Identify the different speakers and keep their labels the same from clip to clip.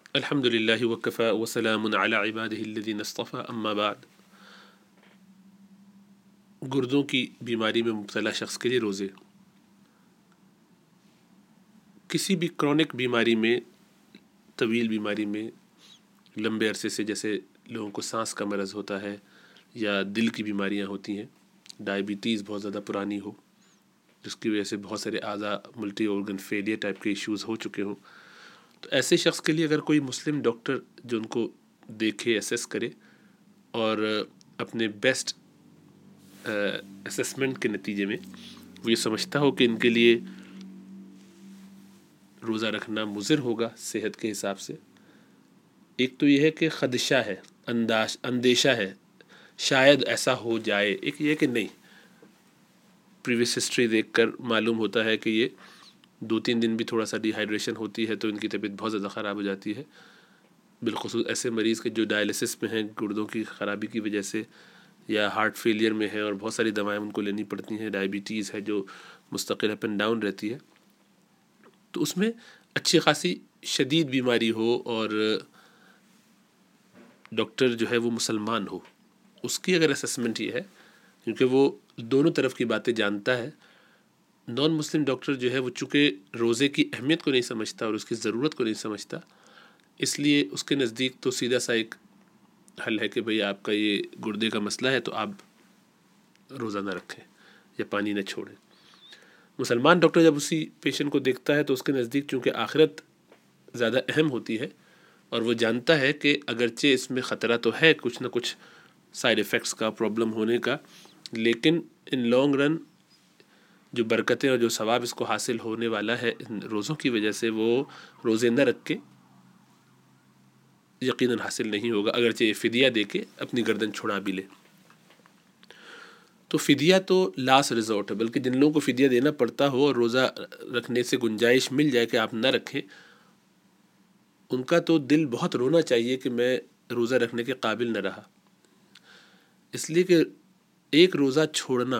Speaker 1: الحمد للہ وکفا وسلام علی عبادہ الذین اصطفیٰ اما بعد۔ گردوں کی بیماری میں مبتلا شخص کے لیے روزے، کسی بھی کرونک بیماری میں، طویل بیماری میں، لمبے عرصے سے، جیسے لوگوں کو سانس کا مرض ہوتا ہے یا دل کی بیماریاں ہوتی ہیں، ڈائبٹیز بہت زیادہ پرانی ہو جس کی وجہ سے بہت سارے اعضاء ملٹی آرگن فیلئر ٹائپ کے ایشوز ہو چکے ہوں، تو ایسے شخص کے لیے اگر کوئی مسلم ڈاکٹر جو ان کو دیکھے، اسیس کرے اور اپنے بیسٹ اسیسمنٹ کے نتیجے میں وہ یہ سمجھتا ہو کہ ان کے لیے روزہ رکھنا مضر ہوگا صحت کے حساب سے، ایک تو یہ ہے کہ خدشہ ہے، اندیشہ ہے، شاید ایسا ہو جائے، ایک یہ کہ نہیں، پریویس ہسٹری دیکھ کر معلوم ہوتا ہے کہ یہ 2-3 دن بھی تھوڑا سا ڈی ہائیڈریشن ہوتی ہے تو ان کی طبیعت بہت زیادہ خراب ہو جاتی ہے، بالخصوص ایسے مریض کے جو ڈائلسس میں ہیں گردوں کی خرابی کی وجہ سے، یا ہارٹ فیلئر میں ہے اور بہت ساری دوائیں ان کو لینی پڑتی ہیں، ڈائبٹیز ہے جو مستقل اپ اینڈ ڈاؤن رہتی ہے، تو اس میں اچھی خاصی شدید بیماری ہو اور ڈاکٹر جو ہے وہ مسلمان ہو، اس کی اگر اسسمنٹ یہ ہے، کیونکہ وہ دونوں طرف کی باتیں جانتا ہے، نان مسلم ڈاکٹر جو ہے وہ چونکہ روزے کی اہمیت کو نہیں سمجھتا اور اس کی ضرورت کو نہیں سمجھتا، اس لیے اس کے نزدیک تو سیدھا سا ایک حل ہے کہ بھئی آپ کا یہ گردے کا مسئلہ ہے تو آپ روزہ نہ رکھیں یا پانی نہ چھوڑیں۔ مسلمان ڈاکٹر جب اسی پیشنٹ کو دیکھتا ہے تو اس کے نزدیک چونکہ آخرت زیادہ اہم ہوتی ہے اور وہ جانتا ہے کہ اگرچہ اس میں خطرہ تو ہے کچھ نہ کچھ سائیڈ ایفیکٹس کا، پرابلم ہونے کا، لیکن ان لانگ رن جو برکتیں اور جو ثواب اس کو حاصل ہونے والا ہے ان روزوں کی وجہ سے، وہ روزے نہ رکھ کے یقیناً حاصل نہیں ہوگا، اگرچہ یہ فدیہ دے کے اپنی گردن چھڑا بھی لے۔ تو فدیہ تو لاسٹ ریزورٹ ہے، بلکہ جن لوگوں کو فدیہ دینا پڑتا ہو اور روزہ رکھنے سے گنجائش مل جائے کہ آپ نہ رکھیں، ان کا تو دل بہت رونا چاہیے کہ میں روزہ رکھنے کے قابل نہ رہا، اس لیے کہ ایک روزہ چھوڑنا،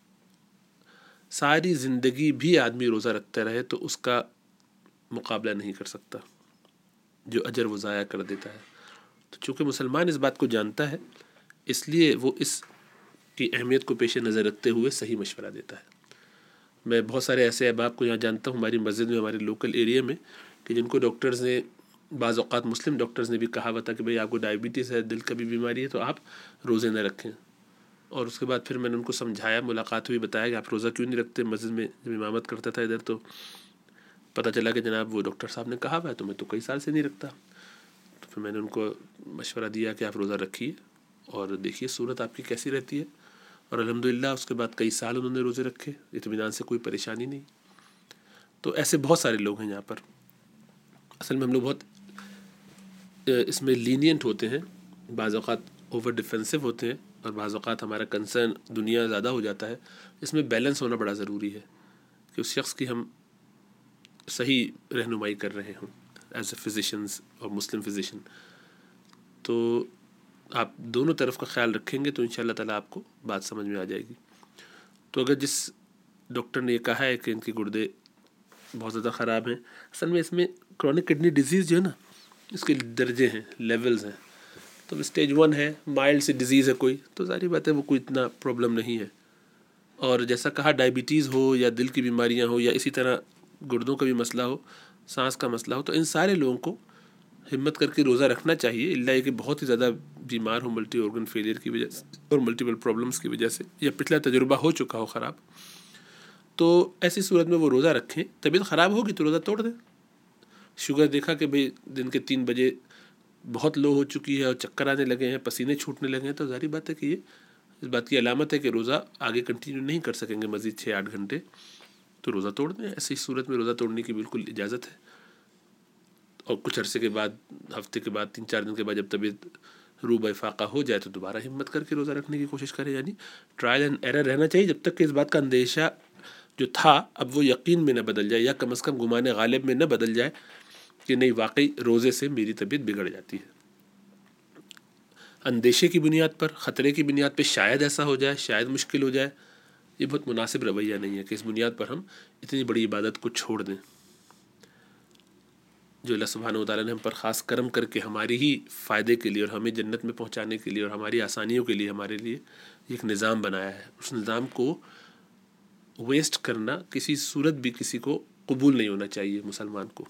Speaker 1: ساری زندگی بھی آدمی روزہ رکھتا رہے تو اس کا مقابلہ نہیں کر سکتا جو اجر وہ ضائع کر دیتا ہے۔ تو چونکہ مسلمان اس بات کو جانتا ہے، اس لیے وہ اس کی اہمیت کو پیش نظر رکھتے ہوئے صحیح مشورہ دیتا ہے۔ میں بہت سارے ایسے احباب کو یہاں جانتا ہوں ہماری مسجد میں، ہمارے لوکل ایریا میں، کہ جن کو ڈاکٹرز نے، بعض اوقات مسلم ڈاکٹرز نے بھی کہا ہوا تھا کہ بھئی آپ کو ڈائبٹیز ہے، دل کا بھی بیماری ہے تو آپ روزے نہ رکھیں، اور اس کے بعد پھر میں نے ان کو سمجھایا، ملاقات ہوئی، بتایا کہ آپ روزہ کیوں نہیں رکھتے، مسجد میں جب امامت کرتا تھا ادھر تو پتہ چلا کہ جناب وہ ڈاکٹر صاحب نے کہا ہوا ہے تو میں تو کئی سال سے نہیں رکھتا، تو پھر میں نے ان کو مشورہ دیا کہ آپ روزہ رکھیے اور دیکھیے صورت آپ کی کیسی رہتی ہے، اور الحمدللہ اس کے بعد کئی سال انہوں نے روزے رکھے، اطمینان سے، کوئی پریشانی نہیں۔ تو ایسے بہت سارے لوگ ہیں یہاں پر، اصل میں ہم لوگ بہت اس میں لینینٹ ہوتے ہیں، بعض اوقات اوور ڈیفینسو ہوتے ہیں، اور بعض اوقات ہمارا کنسرن دنیا زیادہ ہو جاتا ہے۔ اس میں بیلنس ہونا بڑا ضروری ہے کہ اس شخص کی ہم صحیح رہنمائی کر رہے ہوں ایز اے فزیشنز اور مسلم فزیشن۔ تو آپ دونوں طرف کا خیال رکھیں گے تو انشاءاللہ تعالیٰ آپ کو بات سمجھ میں آ جائے گی۔ تو اگر جس ڈاکٹر نے یہ کہا ہے کہ ان کے گردے بہت زیادہ خراب ہیں، اصل میں اس میں کرونک کڈنی ڈیزیز جو ہے نا، اس کے درجے ہیں، لیولز ہیں، تو اسٹیج 1 ہے، مائلڈ سی ڈیزیز ہے کوئی، تو ظاہری بات ہے وہ کوئی اتنا پرابلم نہیں ہے، اور جیسا کہا ڈائبٹیز ہو یا دل کی بیماریاں ہو یا اسی طرح گردوں کا بھی مسئلہ ہو، سانس کا مسئلہ ہو، تو ان سارے لوگوں کو ہمت کر کے روزہ رکھنا چاہیے، الا یہ کہ بہت ہی زیادہ بیمار ہو ملٹی آرگن فیلئر کی وجہ سے اور ملٹیپل پرابلمس کی وجہ سے، یا پچھلا تجربہ ہو چکا ہو خراب، تو ایسی صورت میں وہ روزہ رکھیں۔ طبیعت خراب ہوگی تو روزہ توڑ دیں۔ شوگر دیکھا کہ بھئی دن کے 3 بجے بہت لو ہو چکی ہے اور چکر آنے لگے ہیں، پسینے چھوٹنے لگے ہیں، تو ظاہری بات ہے کہ یہ اس بات کی علامت ہے کہ روزہ آگے کنٹینیو نہیں کر سکیں گے مزید 6-8 گھنٹے، تو روزہ توڑ دیں۔ ایسی صورت میں روزہ توڑنے کی بالکل اجازت ہے، اور کچھ عرصے کے بعد، ہفتے کے بعد، 3-4 دن کے بعد جب طبیعت رو افاقہ ہو جائے تو دوبارہ ہمت کر کے روزہ رکھنے کی کوشش کریں، یعنی ٹرائل اینڈ ایرر رہنا چاہیے جب تک کہ اس بات کا اندیشہ جو تھا اب وہ یقین میں نہ بدل جائے، یا کم از کم گمان غالب میں نہ بدل جائے کہ نہیں واقعی روزے سے میری طبیعت بگڑ جاتی ہے۔ اندیشے کی بنیاد پر، خطرے کی بنیاد پہ شاید ایسا ہو جائے، شاید مشکل ہو جائے، یہ بہت مناسب رویہ نہیں ہے کہ اس بنیاد پر ہم اتنی بڑی عبادت کو چھوڑ دیں۔ جو اللہ سبحانہ و تعالیٰ نے ہم پر خاص کرم کر کے ہماری ہی فائدے کے لیے اور ہمیں جنت میں پہنچانے کے لیے اور ہماری آسانیوں کے لیے ہمارے لیے ایک نظام بنایا ہے، اس نظام کو ویسٹ کرنا کسی صورت بھی کسی کو قبول نہیں ہونا چاہیے مسلمان کو.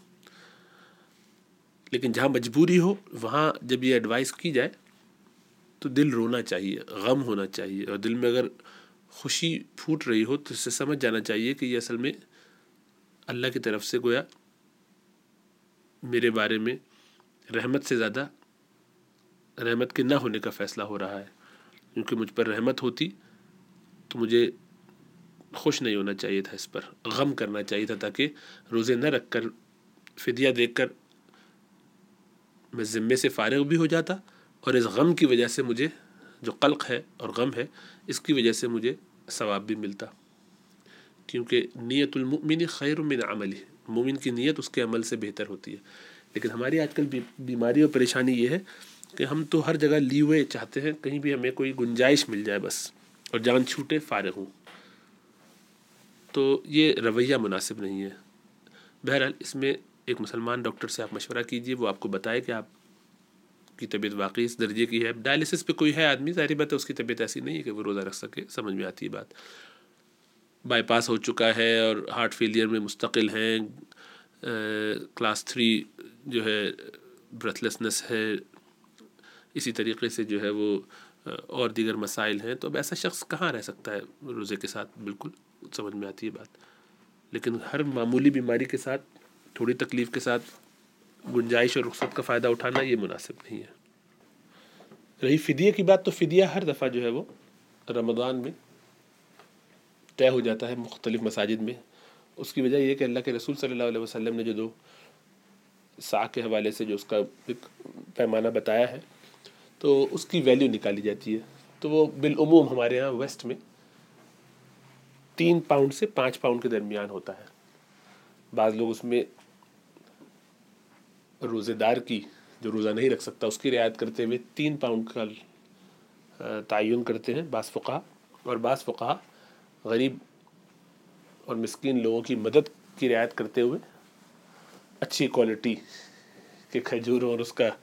Speaker 1: لیکن جہاں مجبوری ہو وہاں جب یہ ایڈوائس کی جائے تو دل رونا چاہیے، غم ہونا چاہیے، اور دل میں اگر خوشی پھوٹ رہی ہو تو اس سے سمجھ جانا چاہیے کہ یہ اصل میں اللہ کی طرف سے گویا میرے بارے میں رحمت سے زیادہ رحمت کے نہ ہونے کا فیصلہ ہو رہا ہے. کیونکہ مجھ پر رحمت ہوتی تو مجھے خوش نہیں ہونا چاہیے تھا، اس پر غم کرنا چاہیے تھا، تاکہ روزے نہ رکھ کر فدیہ دیکھ کر میں ذمے سے فارغ بھی ہو جاتا، اور اس غم کی وجہ سے مجھے جو قلق ہے اور غم ہے اس کی وجہ سے مجھے ثواب بھی ملتا. کیونکہ نیت المؤمن خیر من عملہ، مومن کی نیت اس کے عمل سے بہتر ہوتی ہے. لیکن ہماری آج کل بیماری اور پریشانی یہ ہے کہ ہم تو ہر جگہ لیوے چاہتے ہیں، کہیں بھی ہمیں کوئی گنجائش مل جائے بس، اور جان چھوٹے فارغ ہوں. تو یہ رویہ مناسب نہیں ہے. بہرحال اس میں ایک مسلمان ڈاکٹر سے آپ مشورہ کیجئے، وہ آپ کو بتائے کہ آپ کی طبیعت واقعی اس درجے کی ہے. ڈائلسس پہ کوئی ہے آدمی، ظاہری بات ہے اس کی طبیعت ایسی نہیں ہے کہ وہ روزہ رکھ سکے، سمجھ میں آتی ہے بات. بائی پاس ہو چکا ہے اور ہارٹ فیلئر میں مستقل ہیں، کلاس 3 جو ہے بریتھ لیسنس ہے، اسی طریقے سے جو ہے وہ اور دیگر مسائل ہیں. تو اب ایسا شخص کہاں رہ سکتا ہے روزے کے ساتھ؟ بالکل سمجھ میں آتی ہے بات. لیکن ہر معمولی بیماری کے ساتھ، تھوڑی تکلیف کے ساتھ گنجائش اور رخصت کا فائدہ اٹھانا یہ مناسب نہیں ہے. رہی فدیے کی بات، تو فدیہ ہر دفعہ جو ہے وہ رمضان میں طے ہو جاتا ہے مختلف مساجد میں. اس کی وجہ یہ ہے کہ اللہ کے رسول صلی اللہ علیہ وسلم نے جو 2 سا کے حوالے سے جو اس کا ایک پیمانہ بتایا ہے تو اس کی ویلیو نکالی جاتی ہے. تو وہ بالعموم ہمارے ہاں ویسٹ میں 3 پاؤنڈ سے 5 پاؤنڈ کے درمیان ہوتا ہے. بعض لوگ اس میں روزے دار کی جو روزہ نہیں رکھ سکتا اس کی رعایت کرتے ہوئے 3 پاؤنڈ کا تعین کرتے ہیں بعض فقہا، اور بعض فقہا غریب اور مسکین لوگوں کی مدد کی رعایت کرتے ہوئے اچھی کوالٹی کے کھجوروں اور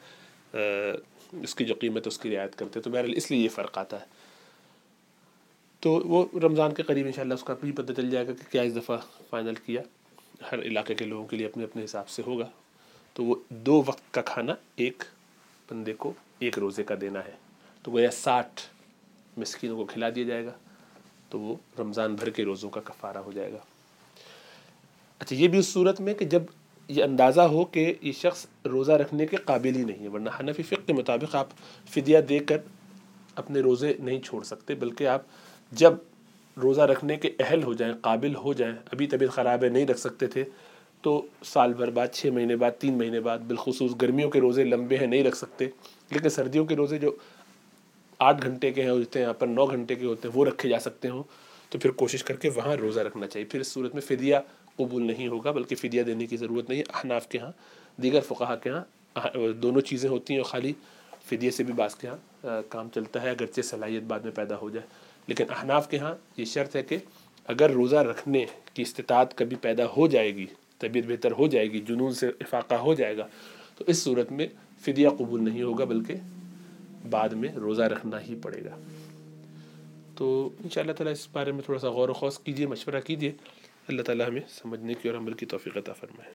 Speaker 1: اس کی جو قیمت ہے اس کی رعایت کرتے ہیں. تو بہرحال اس لیے یہ فرق آتا ہے. تو وہ رمضان کے قریب انشاءاللہ اس کا بھی پتہ چل جائے گا کہ کیا اس دفعہ فائنل کیا. ہر علاقے کے لوگوں کے لیے اپنے اپنے حساب سے ہوگا. تو وہ 2 وقت کا کھانا ایک بندے کو ایک روزے کا دینا ہے. تو گویا 60 مسکینوں کو کھلا دیا جائے گا، تو وہ رمضان بھر کے روزوں کا کفارہ ہو جائے گا. اچھا، یہ بھی اس صورت میں کہ جب یہ اندازہ ہو کہ یہ شخص روزہ رکھنے کے قابل ہی نہیں ہے. ورنہ حنفی فقہ کے مطابق آپ فدیہ دے کر اپنے روزے نہیں چھوڑ سکتے، بلکہ آپ جب روزہ رکھنے کے اہل ہو جائیں، قابل ہو جائیں، ابھی طبیعت خراب ہے نہیں رکھ سکتے تھے تو سال بھر بعد، 6 مہینے بعد، 3 مہینے بعد، بالخصوص گرمیوں کے روزے لمبے ہیں نہیں رکھ سکتے، لیکن سردیوں کے روزے جو 8 گھنٹے کے ہوتے ہیں، یہاں پر 9 گھنٹے کے ہوتے ہیں، وہ رکھے جا سکتے ہوں، تو پھر کوشش کر کے وہاں روزہ رکھنا چاہیے. پھر اس صورت میں فدیہ قبول نہیں ہوگا، بلکہ فدیہ دینے کی ضرورت نہیں ہے. احناف کے ہاں، دیگر فقہا کے ہاں دونوں چیزیں ہوتی ہیں، اور خالی فدیے سے بھی بعض کے ہاں کام چلتا ہے اگرچہ صلاحیت بعد میں پیدا ہو جائے. لیکن احناف کے ہاں یہ شرط ہے کہ اگر روزہ رکھنے کی استطاعت کبھی پیدا ہو جائے گی، طبیعت بہتر ہو جائے گی، جنون سے افاقہ ہو جائے گا، تو اس صورت میں فدیہ قبول نہیں ہوگا، بلکہ بعد میں روزہ رکھنا ہی پڑے گا. تو انشاءاللہ تعالیٰ اس بارے میں تھوڑا سا غور و خوض کیجیے، مشورہ کیجیے. اللہ تعالیٰ ہمیں سمجھنے کی اور عمل کی توفیق عطا فرمائے.